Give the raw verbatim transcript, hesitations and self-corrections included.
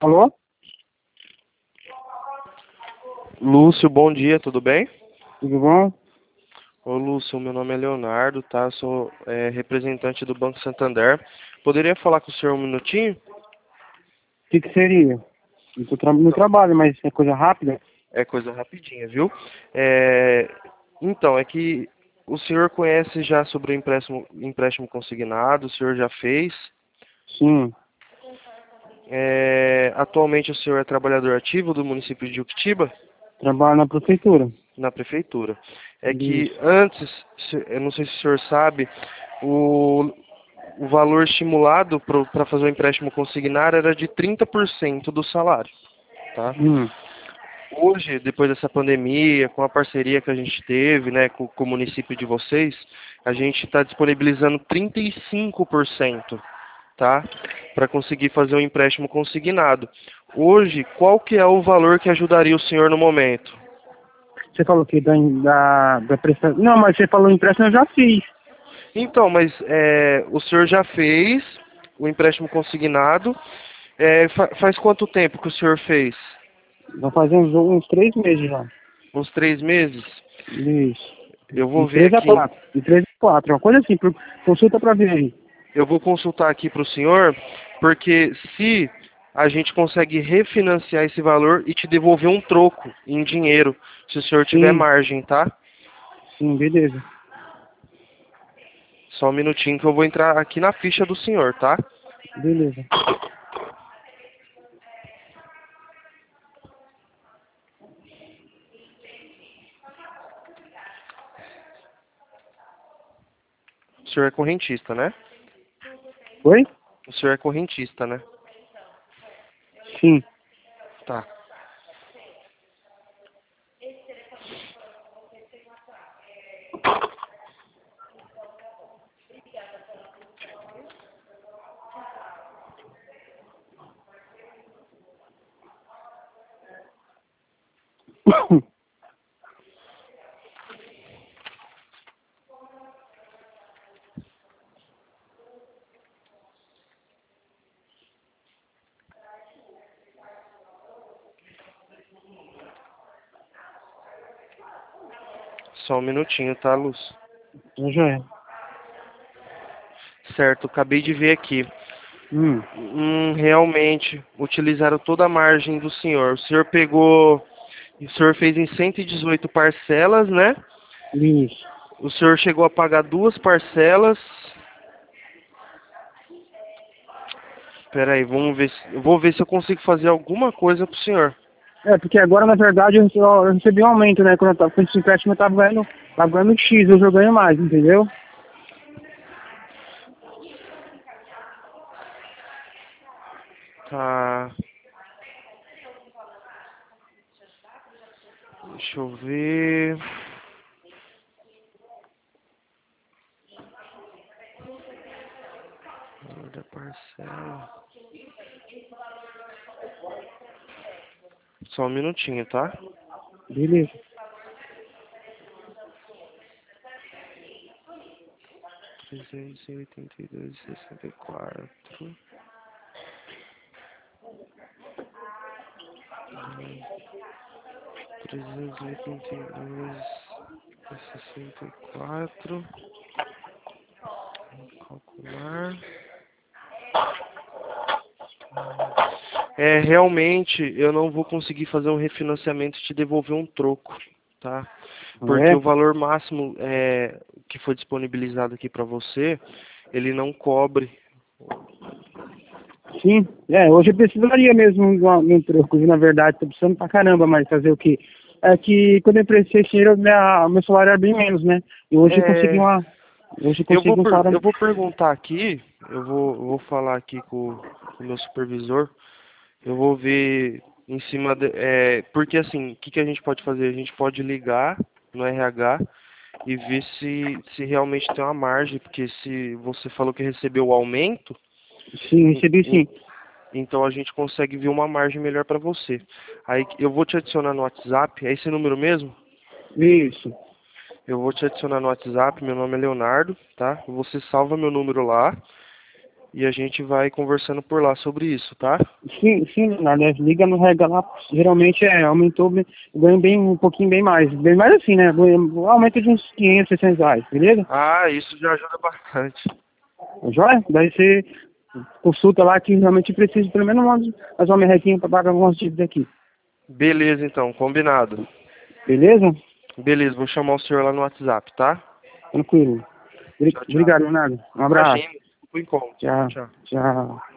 Alô? Lúcio, bom dia, tudo bem? Tudo bom? Ô Lúcio, meu nome é Leonardo, tá? Sou é, representante do Banco Santander. Poderia falar com o senhor um minutinho? O que que seria? Eu tô tra no Então, trabalho, mas é coisa rápida? é coisa rapidinha, viu? É, então, é que o senhor conhece já sobre o empréstimo, empréstimo consignado, o senhor já fez. Sim. É, atualmente o senhor é trabalhador ativo do município de Uquitiba? Trabalho na prefeitura. Na prefeitura. É que Isso. antes, se- eu não sei se o senhor sabe, o, o valor estimulado para fazer o empréstimo consignar era de trinta por cento do salário, tá? Hum. Hoje, depois dessa pandemia, com a parceria que a gente teve, né, com, com o município de vocês, a gente está disponibilizando trinta e cinco por cento, tá? Para conseguir fazer um empréstimo consignado. Hoje, qual que é o valor que ajudaria o senhor no momento? Você falou que da, da, da prestação... Não, mas você falou empréstimo, eu já fiz. Então, mas é, o senhor já fez o empréstimo consignado. É, fa- faz quanto tempo que o senhor fez? Vai fazer uns, uns três meses já. Uns três meses? Isso. Eu vou De ver três a aqui, quatro. De três a quatro. Uma coisa assim, pro- consulta pra ver aí. eu vou consultar aqui para o senhor, porque se a gente consegue refinanciar esse valor e te devolver um troco em dinheiro, se o senhor tiver Sim. margem, tá? Sim, beleza. Só um minutinho que eu vou entrar aqui na ficha do senhor, tá? Beleza. O senhor é correntista, né? Oi? O senhor é correntista, né? Sim. Tá. Só um minutinho, tá, Luz? Eu já é. Certo, acabei de ver aqui. Hum. Hum, realmente, utilizaram toda a margem do senhor. O senhor pegou, o senhor fez em cento e dezoito parcelas, né? Isso. O senhor chegou a pagar duas parcelas. Espera aí, vamos ver se, eu vou ver se eu consigo fazer alguma coisa pro senhor. É, porque agora, na verdade, eu, eu recebi um aumento, né? Quando eu tava com esse empréstimo, eu tava ganhando, tava ganhando X, hoje eu ganho mais, entendeu? Tá, deixa eu ver. Valor da parcela. Só um minutinho, tá? Beleza. trezentos e oitenta e dois e sessenta e quatro. trezentos e oitenta e dois e sessenta e quatro. Calcular. É, realmente eu não vou conseguir fazer um refinanciamento e te devolver um troco, tá? Porque É? o valor máximo é, que foi disponibilizado aqui para você, ele não cobre. Sim. É, hoje eu precisaria mesmo de um de um troco, na verdade, tô precisando pra caramba, mas fazer o quê? É que quando eu prestei esse dinheiro, minha, meu salário era bem menos, né? E hoje eu consegui É, uma. Hoje eu eu vou, consegui um per- eu salário. vou perguntar aqui, eu vou, eu vou falar aqui com, com o meu supervisor, eu vou ver em cima, de, é, porque assim, o que, que a gente pode fazer? A gente pode ligar no R H e ver se, se realmente tem uma margem, porque se você falou que recebeu o aumento, Sim, en- recebi en- sim. então a gente consegue ver uma margem melhor para você. Aí eu vou te adicionar no WhatsApp, é esse número mesmo? Isso. Eu vou te adicionar no WhatsApp, meu nome é Leonardo, tá? Você salva meu número lá e a gente vai conversando por lá sobre isso, tá? Sim, sim, Leonardo, é, liga no Rega lá, geralmente é, aumentou, bem- ganho bem, um pouquinho bem mais, bem mais assim, né, ganho- aumenta de uns quinhentos, seiscentos reais, beleza? Ah, isso já ajuda bastante. Joia? Daí você consulta lá que realmente precisa pelo menos umas, fazer uma merrequinha para pagar algumas dívidas aqui, Beleza, então, combinado. beleza? Beleza, vou chamar o senhor lá no WhatsApp, tá? Tranquilo. Obri- Tchau, tchau. Obrigado, Leonardo. Um abraço. Imagina, fui como. Tchau, Tchau. tchau.